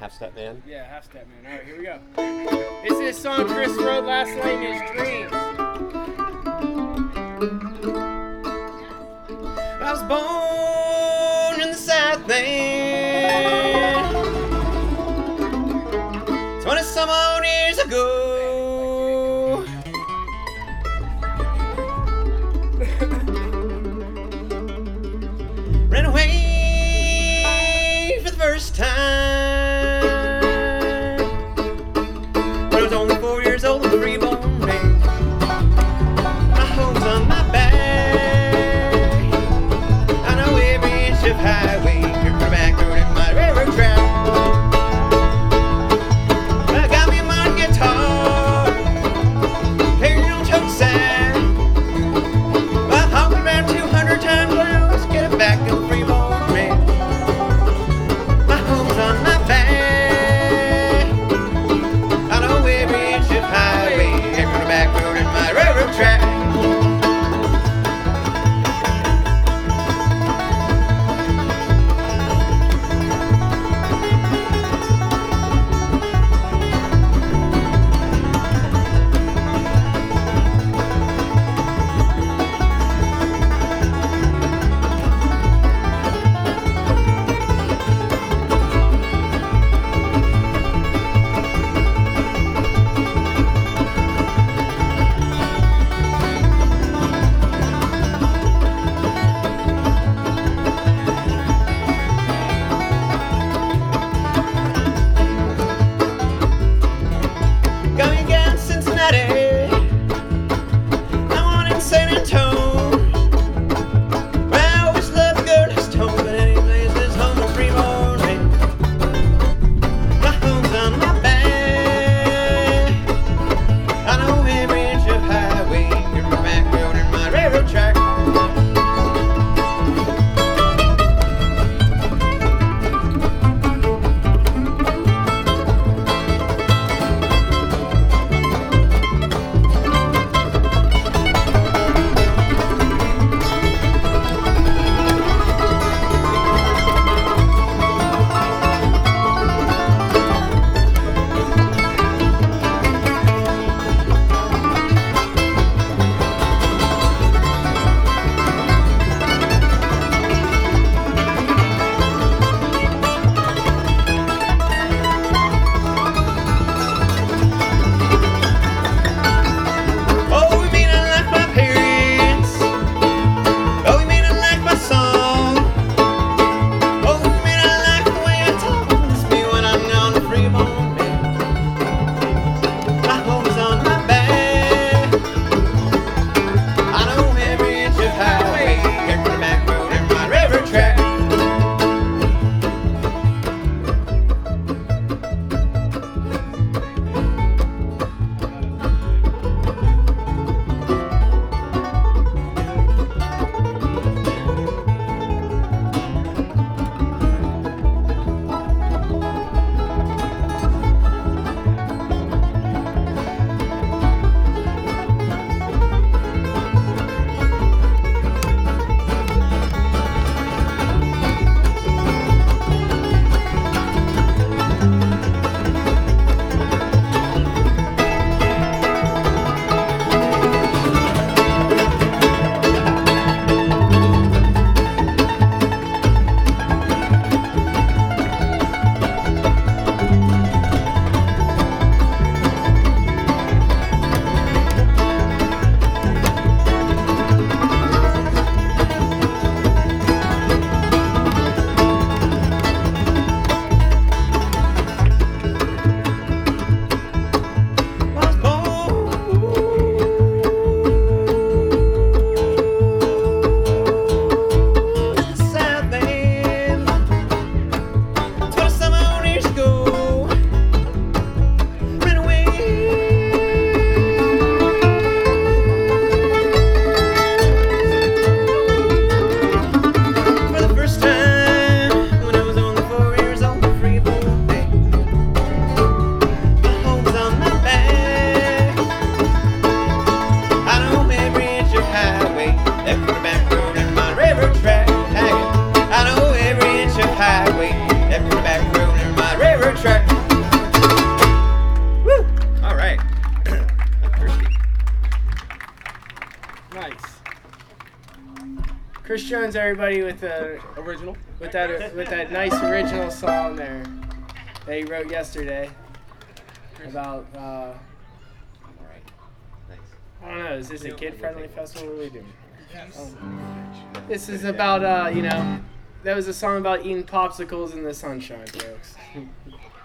Half Step Man? Yeah, Half Step Man. Alright, here we go. This is a song Chris wrote last night in his dreams. I was born in the Southland 20-some odd years ago. Ran away for the first time when I was only 4 years old and free-born man. My home's on my back. I know bird track. Woo! All right. I'm thirsty. Nice. Chris Jones, everybody, with that nice original song there that he wrote yesterday about. All right. Nice. I don't know. Is this a kid-friendly festival? What are we doing? This is about that was a song about eating popsicles in the sunshine, folks.